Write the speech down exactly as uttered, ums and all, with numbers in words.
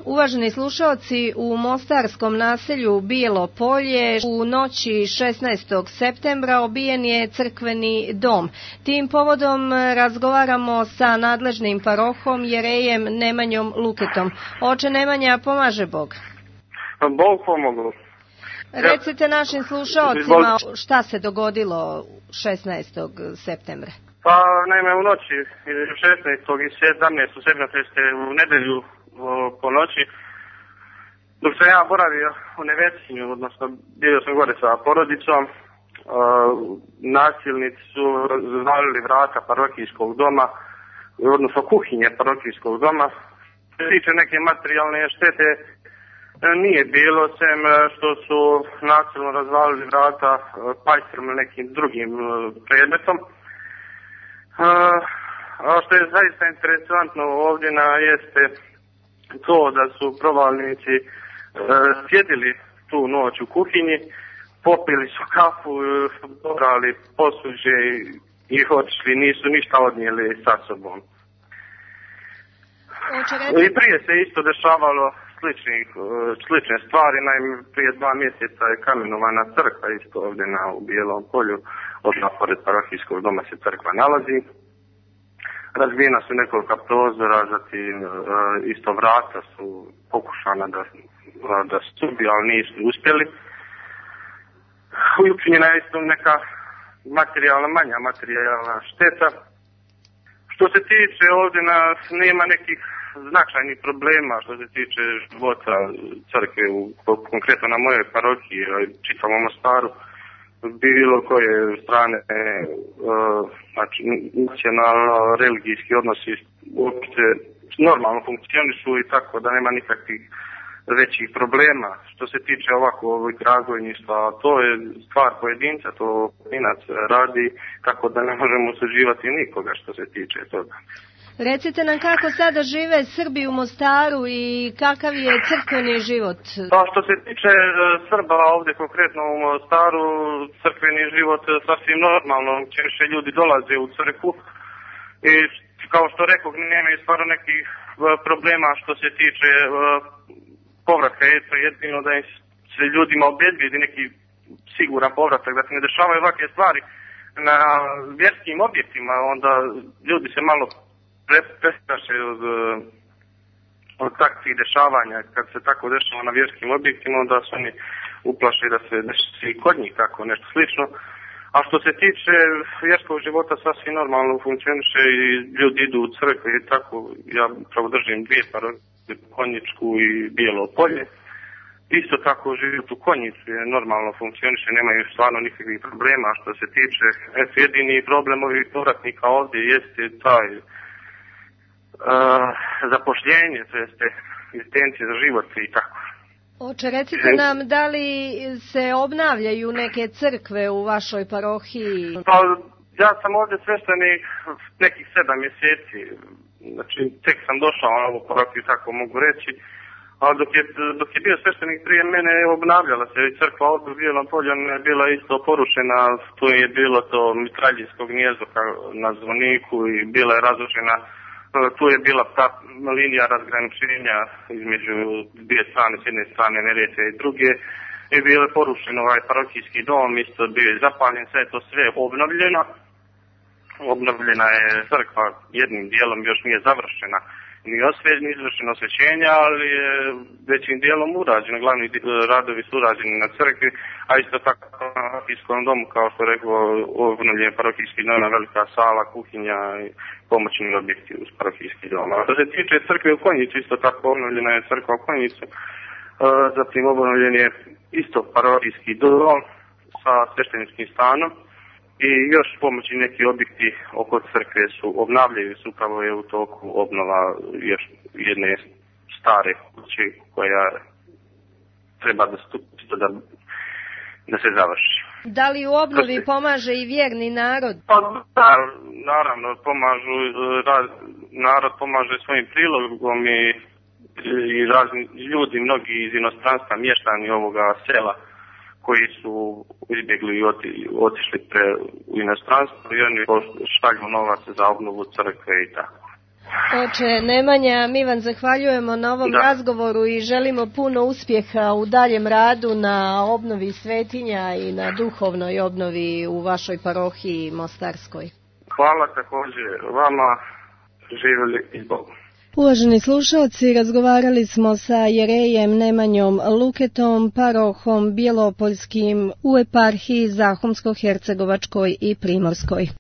Uvaženi slušaoci, u mostarskom naselju Bijelo Polje u noći šesnaestog septembra obijen je crkveni dom. Tim povodom razgovaramo sa nadležnim parohom Jerejem Nemanjom Luketom. Oče Nemanja, pomaže Bog. Bog pomogao. Recite našim slušaocima šta se dogodilo šesnaestog septembra. Pa, naime, u noći šesnaestog i sedamnaestog septembra u nedelju po noći, dok sam ja boravio u Nevesinju, odnosno bio sam gore sa porodicom, nasilnici su razvalili vrata parohijskog doma, odnosno kuhinje parohijskog doma. Što se tiče neke materijalne štete, nije bilo, sem što su nasilno razvalili vrata pajstrom ili nekim drugim predmetom. A što je zaista interesantno ovdje na jeste to da su provalnici e, sjedili tu noć u kuhinji, popili su kafu, dobrali posuđe i otišli, nisu ništa odnijeli sa sobom. I prije se isto dešavalo sličnih, slične stvari, naime prije dva mjeseca je kamenovana crkva isto ovdje na u Bijelom Polju, odmah pored parohijskog doma se crkva nalazi. Razbijena su nekoliko prozora, zatim isto vrata su pokušana da, da se ubiju, ali nisu uspjeli. Učinjena je isto neka materijalna, manja materijalna šteta. Što se tiče ovdje nas nema nekih značajnih problema što se tiče života crkve, u, konkretno na mojoj parohiji, čitavom Mostaru. Bilo koje strane, uh, znači nacionalno-religijski odnosi uopće normalno funkcionišu i tako da nema nikakvih većih problema. Što se tiče ovako ovih razvojništva, to je stvar pojedinca, to pojedinac radi, tako da ne možemo osuđivati nikoga što se tiče toga. Recite nam kako sada žive Srbi u Mostaru i kakav je crkveni život? Pa što se tiče Srba ovdje konkretno u Mostaru, crkveni život sasvim normalno, češće ljudi dolaze u crkvu i kao što rekao, nema stvarno nekih problema što se tiče povratka, je to jedino da se ljudima obezbijedi neki siguran povratak, da se ne dešavaju ovakve stvari na vjerskim objektima, onda ljudi se malo prestraše od, od takvih dešavanja. Kad se tako dešava na vjerskim objektima, onda su oni uplaši da se desi kod njih tako nešto slično. A što se tiče vjerskog života, sasvim normalno funkcioniše i ljudi idu u crkvu i tako. Ja upravo držim dvije parohije, Konjičku i Bijelo Polje. Isto tako život u Konjicu je normalno funkcioniše, nemaju stvarno nikakvih problema. Što se tiče, eto, jedini problem ovih povratnika ovdje jeste taj Uh, zapošljenje, to jeste egzistencije za život i tako. Oče, recite nam, da li se obnavljaju neke crkve u vašoj parohiji? Pa, ja sam ovdje sveštenik nekih sedam mjeseci, znači tek sam došao na ovu parohiju, tako mogu reći, a dok je, dok je bio sveštenik prije mene, obnavljala se i crkva ovdje u Bijelom Polju je bila isto porušena, tu je bilo to mitraljinsko gnijezdo na zvoniku i bila je razrušena. Tu je bila ta linija razgraničenja između dvije strane, s jedne strane Neretve i druge. I bio je porušen ovaj parohijski dom, isto bio je zapaljen, sve je to sve obnovljeno. Obnovljena je crkva jednim dijelom, još nije završena. Nije osvježeno, izvršeno osvećenje, ali je većim dijelom urađeno. Glavni radovi su urađeni na crkvi, a isto tako na parohijskom domu, kao što rekao, obnovljen parohijski dom, velika sala, kuhinja i pomoćni objekti uz parohijski dom. A što se tiče crkve u Konjicu, isto tako obnovljena je crkva u Konjicu. Zatim obnovljen je isto parohijski dom sa svešteničkim stanom. I još pomoćni neki objekti oko crkve su obnavljaju, su upravo je u toku obnova još jedne stare kuće koja treba da stupi da, da se završi. Da li u obnovi se pomaže i vjerni narod? Pa da, naravno pomažu, narod pomaže svojim prilogom i, i razni ljudi, mnogi iz inostranstva, mještani ovoga sela, koji su izbjegli i oti, otišli pre, u inostranstvo i oni šalju novac za obnovu crkve i tako. Oče Nemanja, mi vam zahvaljujemo na ovom Da. razgovoru i želimo puno uspjeha u daljem radu na obnovi svetinja i na duhovnoj obnovi u vašoj parohiji Mostarskoj. Hvala također vama, živjeli i Bogu. Uvaženi slušalci, razgovarali smo sa jerejem Nemanjom Luketom, parohom Bjelopoljskim u eparhiji Zahumsko-Hercegovačkoj i Primorskoj.